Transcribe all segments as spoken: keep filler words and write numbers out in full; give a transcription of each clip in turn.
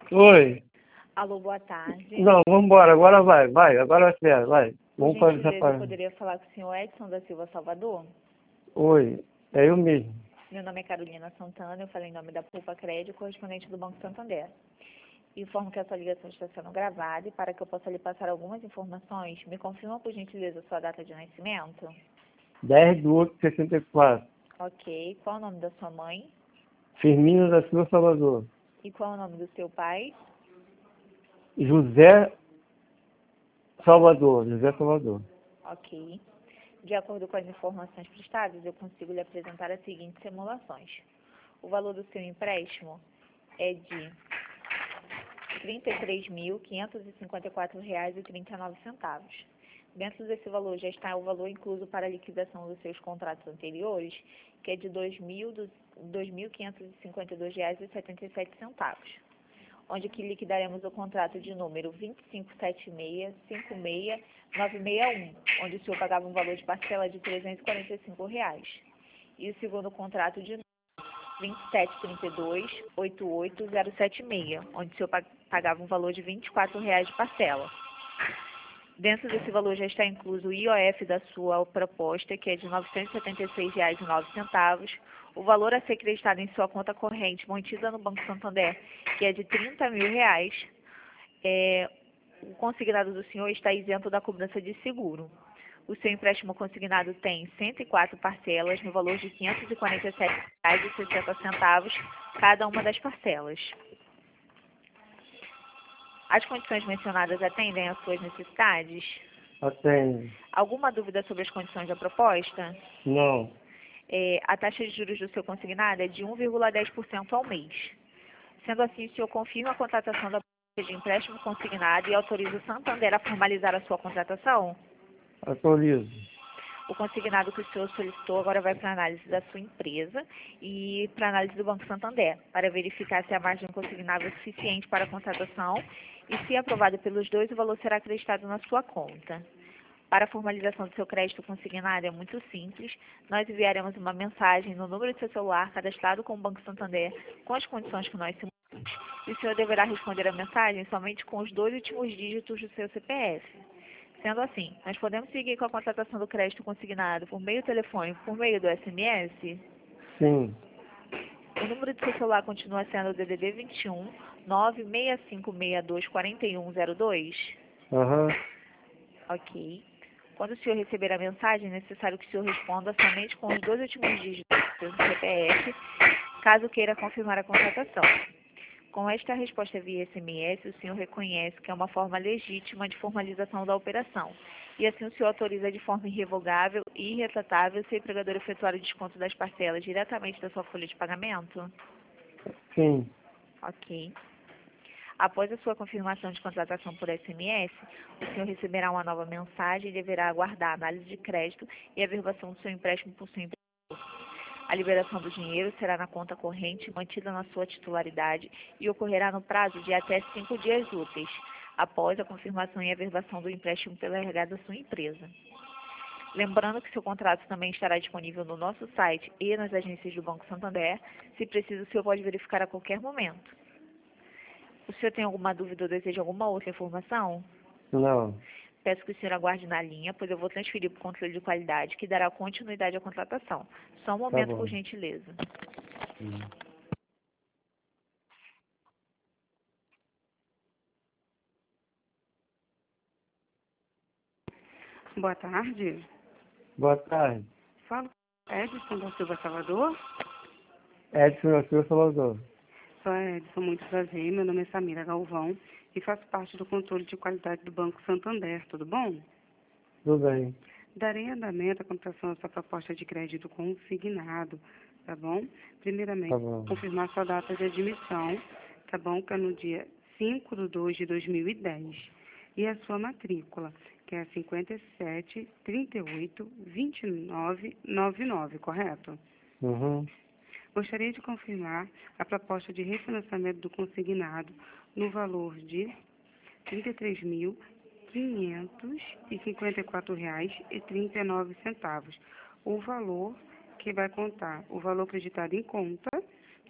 Oi. Alô, boa tarde. Não, vamos embora. Agora vai, vai. Agora vai, vai. Por Vamos fazer gentileza, essa eu parte. poderia falar com o senhor Edson da Silva Salvador? Oi. É eu mesmo. Meu nome é Carolina Santana, eu falei em nome da Pulpa Crédito, correspondente do Banco Santander. Informo que a sua ligação está sendo gravada e para que eu possa lhe passar algumas informações, me confirma, por gentileza, sua data de nascimento? dez de oito de sessenta e quatro. Ok. Qual o nome da sua mãe? Firmino da Silva Salvador. E qual o nome do seu pai? José Salvador. José Salvador. Ok. De acordo com as informações prestadas, eu consigo lhe apresentar as seguintes simulações. O valor do seu empréstimo é de trinta e três mil, quinhentos e cinquenta e quatro reais e trinta e nove centavos. Dentro desse valor já está o valor incluso para a liquidação dos seus contratos anteriores, que é de dois mil quinhentos e cinquenta e dois reais e setenta e sete centavos, onde que liquidaremos o contrato de número vinte e cinco setenta e seis, cinquenta e seis, novecentos e sessenta e um, onde o senhor pagava um valor de parcela de trezentos e quarenta e cinco reais. E o segundo contrato de vinte e sete trinta e dois, oitenta e oito, zero setenta e seis, onde o senhor pagava um valor de vinte e quatro reais de parcela. Dentro desse valor já está incluso o I O F da sua proposta, que é de novecentos e setenta e seis reais e nove centavos, o valor a ser acreditado em sua conta corrente mantida no Banco Santander, que é de trinta mil reais. É, o consignado do senhor está isento da cobrança de seguro. O seu empréstimo consignado tem cento e quatro parcelas no valor de quinhentos e quarenta e sete reais e sessenta centavos cada uma das parcelas. As condições mencionadas atendem às suas necessidades? Atende. Alguma dúvida sobre as condições da proposta? Não. É, a taxa de juros do seu consignado é de um vírgula dez por cento ao mês. Sendo assim, o senhor confirma a contratação da proposta de empréstimo consignado e autoriza o Santander a formalizar a sua contratação? Autorizo. O consignado que o senhor solicitou agora vai para análise da sua empresa e para análise do Banco Santander, para verificar se a margem consignável é suficiente para a contratação e, se aprovado pelos dois, o valor será acreditado na sua conta. Para a formalização do seu crédito consignado é muito simples. Nós enviaremos uma mensagem no número de seu celular cadastrado com o Banco Santander com as condições que nós simulamos e o senhor deverá responder a mensagem somente com os dois últimos dígitos do seu C P F. Sendo assim, nós podemos seguir com a contratação do crédito consignado por meio telefônico, por meio do S M S? Sim. O número de seu celular continua sendo o D D D vinte e um, nove seis cinco seis dois, quatro um zero dois? Aham. Ok. Quando o senhor receber a mensagem, é necessário que o senhor responda somente com os dois últimos dígitos do seu C P F, caso queira confirmar a contratação. Com esta resposta via S M S, o senhor reconhece que é uma forma legítima de formalização da operação. E assim o senhor autoriza de forma irrevogável e irretratável seu empregador efetuar o desconto das parcelas diretamente da sua folha de pagamento? Sim. Ok. Após a sua confirmação de contratação por S M S, o senhor receberá uma nova mensagem e deverá aguardar a análise de crédito e a averbação do seu empréstimo por seu empregador. A liberação do dinheiro será na conta corrente mantida na sua titularidade e ocorrerá no prazo de até cinco dias úteis, após a confirmação e averbação do empréstimo pela R H da sua empresa. Lembrando que seu contrato também estará disponível no nosso site e nas agências do Banco Santander. Se preciso, o senhor pode verificar a qualquer momento. O senhor tem alguma dúvida ou deseja alguma outra informação? Não. Peço que o senhor aguarde na linha, pois eu vou transferir para o controle de qualidade, que dará continuidade à contratação. Só um Tá momento, bom. por gentileza. Hum. Boa tarde. Boa tarde. Falo com Edson da Silva Salvador. Edson da Silva Salvador. Sou Edson, muito prazer. Meu nome é Samira Galvão e faço parte do controle de qualidade do Banco Santander. Tudo bom? Tudo bem. Darei andamento à contratação da sua proposta de crédito consignado, tá bom? Primeiramente, Tá bom. confirmar sua data de admissão, tá bom? Que é no dia cinco de dois de dois mil e dez. E a sua matrícula, que é cinquenta e sete, trinta e oito, vinte e nove, noventa e nove, correto? Uhum. Gostaria de confirmar a proposta de refinanciamento do consignado no valor de trinta e três mil, quinhentos e cinquenta e quatro reais e trinta e nove centavos. O valor que vai contar, o valor acreditado em conta,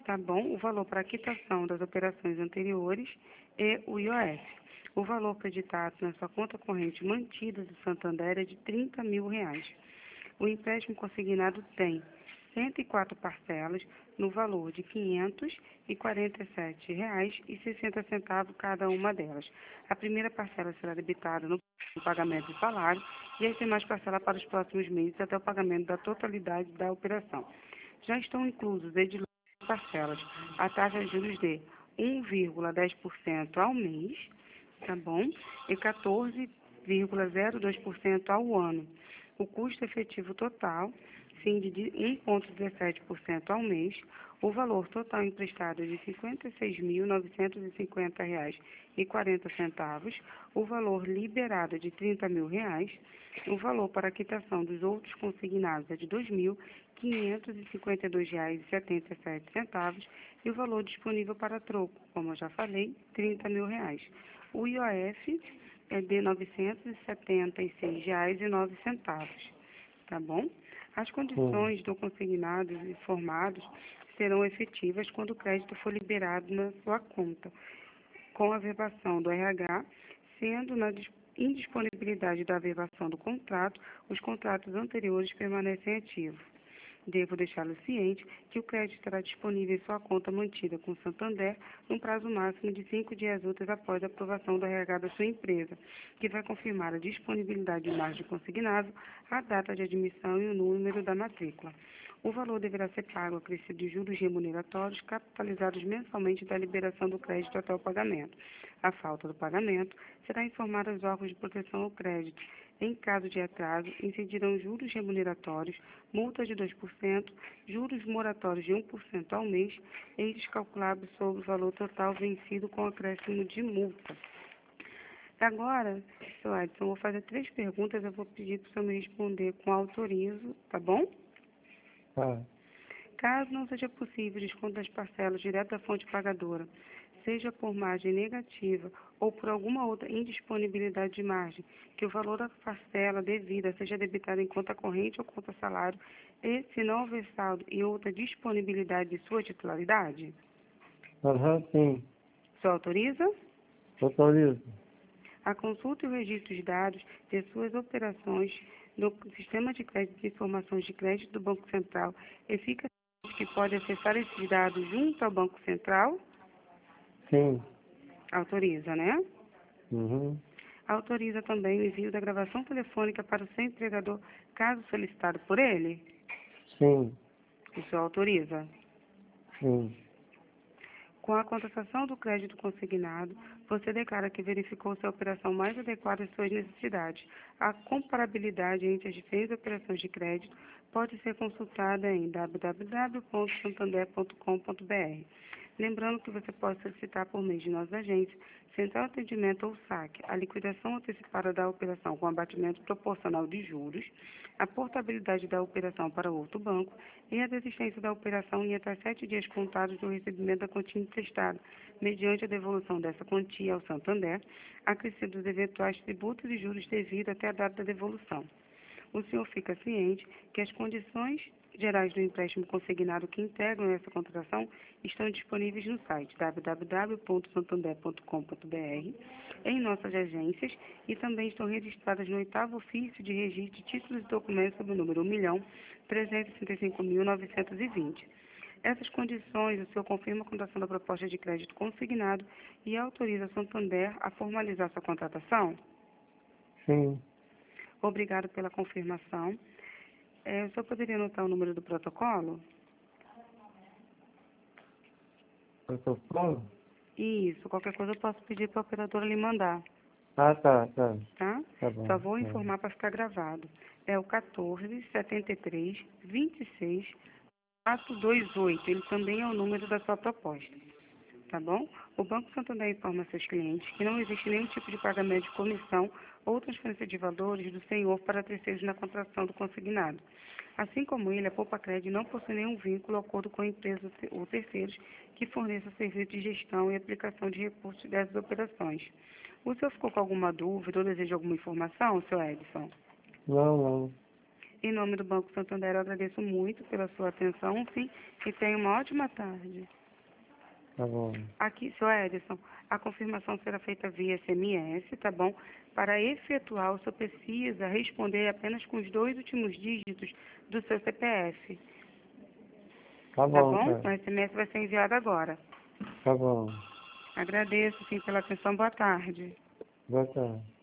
tá bom? O valor para quitação das operações anteriores e o I O F. O valor acreditado na sua conta corrente mantida do Santander é de trinta mil reais. O empréstimo consignado tem cento e quatro parcelas no valor de quinhentos e quarenta e sete reais e sessenta centavos cada uma delas. A primeira parcela será debitada no pagamento do salário e as demais parcelas para os próximos meses até o pagamento da totalidade da operação. Já estão inclusos desde logo as parcelas a taxa de juros de um vírgula dez por cento ao mês, tá bom? E quatorze vírgula zero dois por cento ao ano. O custo efetivo total, sim, de um vírgula dezessete por cento ao mês. O valor total emprestado é de cinquenta e seis mil novecentos e cinquenta reais e quarenta centavos. O valor liberado é de trinta mil reais. O valor para a quitação dos outros consignados é de dois mil quinhentos e cinquenta e dois reais e setenta e sete centavos. E o valor disponível para troco, como eu já falei, trinta mil reais. O I O F é de novecentos e setenta e seis reais e nove centavos, tá bom? As condições do consignado informados serão efetivas quando o crédito for liberado na sua conta, com a verbação do R H, sendo na indisponibilidade da verbação do contrato, os contratos anteriores permanecem ativos. Devo deixá-lo ciente que o crédito estará disponível em sua conta mantida com o Santander num prazo máximo de cinco dias úteis após a aprovação do R H da sua empresa, que vai confirmar a disponibilidade de margem consignável, a data de admissão e o número da matrícula. O valor deverá ser pago acrescido de juros remuneratórios capitalizados mensalmente da liberação do crédito até o pagamento. A falta do pagamento será informada aos órgãos de proteção ao crédito. Em caso de atraso, incidirão juros remuneratórios, multa de dois por cento, juros moratórios de um por cento ao mês e descalculável sobre o valor total vencido com acréscimo de multa. Agora, senhor Edson, eu vou fazer três perguntas, eu vou pedir para o senhor me responder com autorizo, tá bom? Tá. Caso não seja possível desconto das parcelas direto da fonte pagadora, seja por margem negativa ou por alguma outra indisponibilidade de margem, que o valor da parcela devida seja debitado em conta corrente ou conta salário, e, se não houver saldo e outra disponibilidade de sua titularidade, Aham, sim. o senhor autoriza? Autorizo. A consulta e o registro de dados de suas operações no Sistema de Crédito e Informações de Crédito do Banco Central e fica que pode acessar esses dados junto ao Banco Central? Sim. Autoriza, né? Uhum. Autoriza também o envio da gravação telefônica para o seu empregador, caso solicitado por ele? Sim. O senhor autoriza? Sim. Com a contestação do crédito consignado, você declara que verificou se a operação mais adequada às suas necessidades. A comparabilidade entre as diferentes operações de crédito pode ser consultada em w w w ponto santander ponto com ponto b r. Lembrando que você pode solicitar por meio de nossas agências, Central Atendimento ou saque, a liquidação antecipada da operação com abatimento proporcional de juros, a portabilidade da operação para outro banco e a desistência da operação em até sete dias contados do recebimento da quantia emprestada, mediante a devolução dessa quantia ao Santander, acrescidos eventuais tributos e juros devidos até a data da devolução. O senhor fica ciente que as condições gerais do empréstimo consignado que integram essa contratação estão disponíveis no site w w w ponto santander ponto com ponto b r, em nossas agências, e também estão registradas no oitavo ofício de registro de títulos e documentos sob o número um milhão trezentos e sessenta e cinco mil novecentos e vinte. Essas condições, o senhor confirma a contação da proposta de crédito consignado e autoriza a Santander a formalizar sua contratação? Sim. Obrigado pela confirmação. É, o senhor poderia anotar o número do protocolo? Protocolo? Isso, qualquer coisa eu posso pedir para a operadora lhe mandar, Ah, tá, tá. tá? Tá bom. Só vou tá. informar para ficar gravado. É o quatorze, setenta e três, vinte e seis, quatrocentos e vinte e oito. Ele também é o número da sua proposta, tá bom? O Banco Santander informa a seus clientes que não existe nenhum tipo de pagamento de comissão ou transferência de valores do senhor para terceiros na contratação do consignado. Assim como ele, a Poupa Crédito não possui nenhum vínculo ou acordo com a empresa ou terceiros que forneçam serviço de gestão e aplicação de recursos dessas operações. O senhor ficou com alguma dúvida ou deseja alguma informação, senhor Edson? Não, não. Em nome do Banco Santander, eu agradeço muito pela sua atenção, sim, e tenha uma ótima tarde. Tá bom. Aqui, seu Edson, a confirmação será feita via S M S, tá bom? Para efetuar, o senhor precisa responder apenas com os dois últimos dígitos do seu C P F, Tá tá bom, bom? cara. O S M S vai ser enviado agora. Tá bom. Agradeço, sim, pela atenção. Boa tarde. Boa tarde.